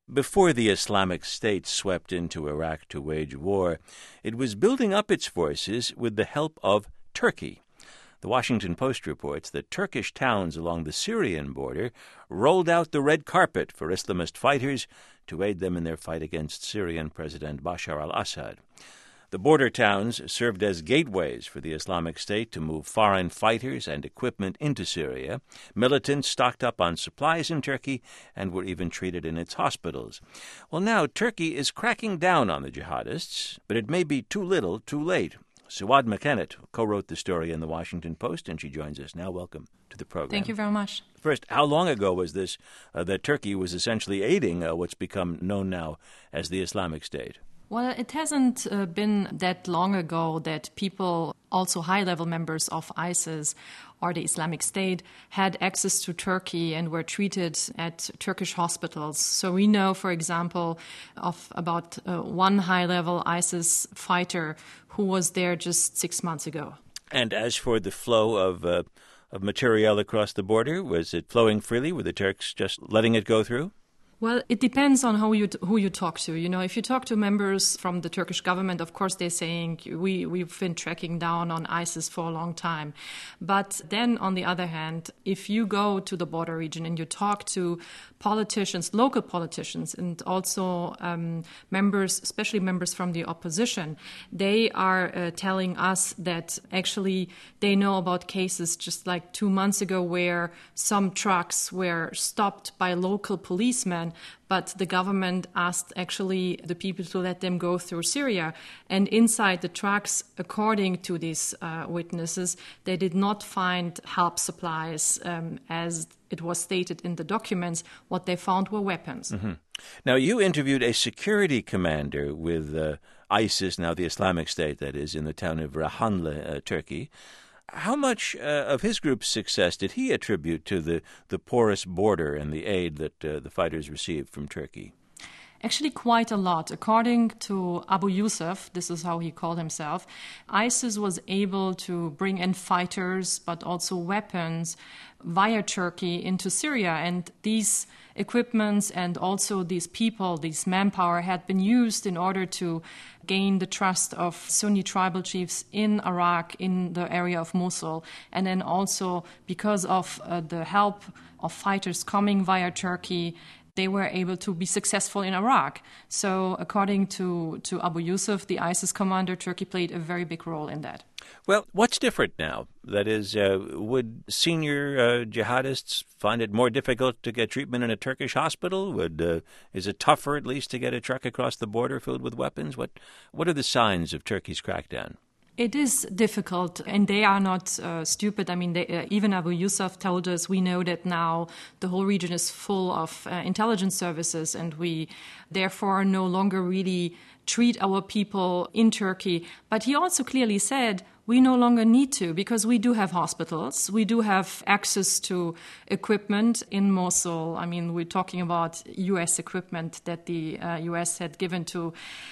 Before the Islamic State swept into Iraq to wage war, it was building up its forces with the help of Turkey. The Washington Post reports that Turkish towns along the Syrian border rolled out the red carpet for Islamist fighters to aid them in their fight against Syrian President Bashar al-Assad. The border towns served as gateways for the Islamic State to move foreign fighters and equipment into Syria. Militants stocked up on supplies in Turkey and were even treated in its hospitals. Well, now Turkey is cracking down on the jihadists, but it may be too little, too late. Suad Makenat co-wrote the story in the Washington Post, and she joins us now. Welcome to the program. Thank you very much. First, how long ago was this that Turkey was essentially aiding what's become known now as the Islamic State? Well, it hasn't been that long ago that people, also high-level members of ISIS or the Islamic State, had access to Turkey and were treated at Turkish hospitals. So we know, for example, of about one high-level ISIS fighter who was there just 6 months ago. And as for the flow of materiel across the border, was it flowing freely? Were the Turks just letting it go through? Well, it depends on who you talk to. You know, if you talk to members from the Turkish government, of course they're saying we've been tracking down on ISIS for a long time. But then, on the other hand, if you go to the border region and you talk to politicians, local politicians, and also members, especially members from the opposition, they are telling us that actually they know about cases just like 2 months ago where some trucks were stopped by local policemen, but the government asked actually the people to let them go through Syria. And inside the trucks, according to these witnesses, they did not find help supplies as it was stated in the documents. What they found were weapons. Mm-hmm. Now, you interviewed a security commander with ISIS, now the Islamic State, that is, in the town of Rahanlı, Turkey. How much of his group's success did he attribute to the porous border and the aid that the fighters received from Turkey? Actually, quite a lot. According to Abu Yusuf, this is how he called himself, ISIS was able to bring in fighters, but also weapons via Turkey into Syria. And these equipments and also these people, this manpower, had been used in order to gain the trust of Sunni tribal chiefs in Iraq, in the area of Mosul, and then also because of the help of fighters coming via Turkey, they were able to be successful in Iraq. So according to Abu Yusuf, the ISIS commander, Turkey played a very big role in that. Well, what's different now? That is, would senior jihadists find it more difficult to get treatment in a Turkish hospital? Is it tougher, at least, to get a truck across the border filled with weapons? What are the signs of Turkey's crackdown? It is difficult, and they are not stupid. I mean, even Abu Yusuf told us, we know that now the whole region is full of intelligence services, and we therefore no longer really treat our people in Turkey. But he also clearly said, we no longer need to, because we do have hospitals. We do have access to equipment in Mosul. I mean, we're talking about U.S. equipment that the U.S. had given to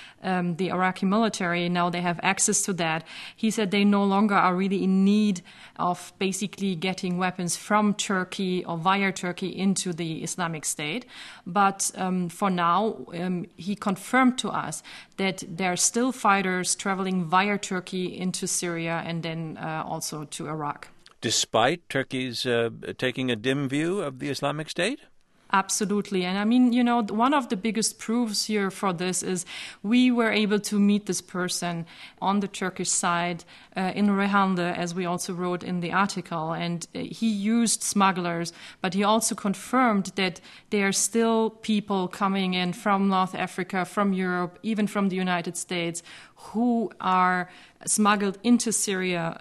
the Iraqi military. Now they have access to that. He said they no longer are really in need of basically getting weapons from Turkey or via Turkey into the Islamic State. But for now, he confirmed to us that there are still fighters traveling via Turkey into Syria and then also to Iraq. Despite Turkey's taking a dim view of the Islamic State? Absolutely. And I mean, you know, one of the biggest proofs here for this is we were able to meet this person on the Turkish side in Rahanlı, as we also wrote in the article. And he used smugglers, but he also confirmed that there are still people coming in from North Africa, from Europe, even from the United States, who are smuggled into Syria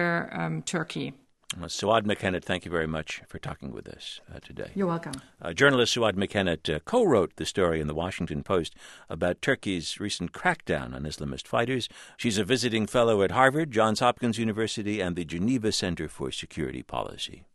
via Turkey. Well, Suad Makenat, thank you very much for talking with us today. You're welcome. Journalist Suad Makenat co-wrote the story in the Washington Post about Turkey's recent crackdown on Islamist fighters. She's a visiting fellow at Harvard, Johns Hopkins University, and the Geneva Center for Security Policy.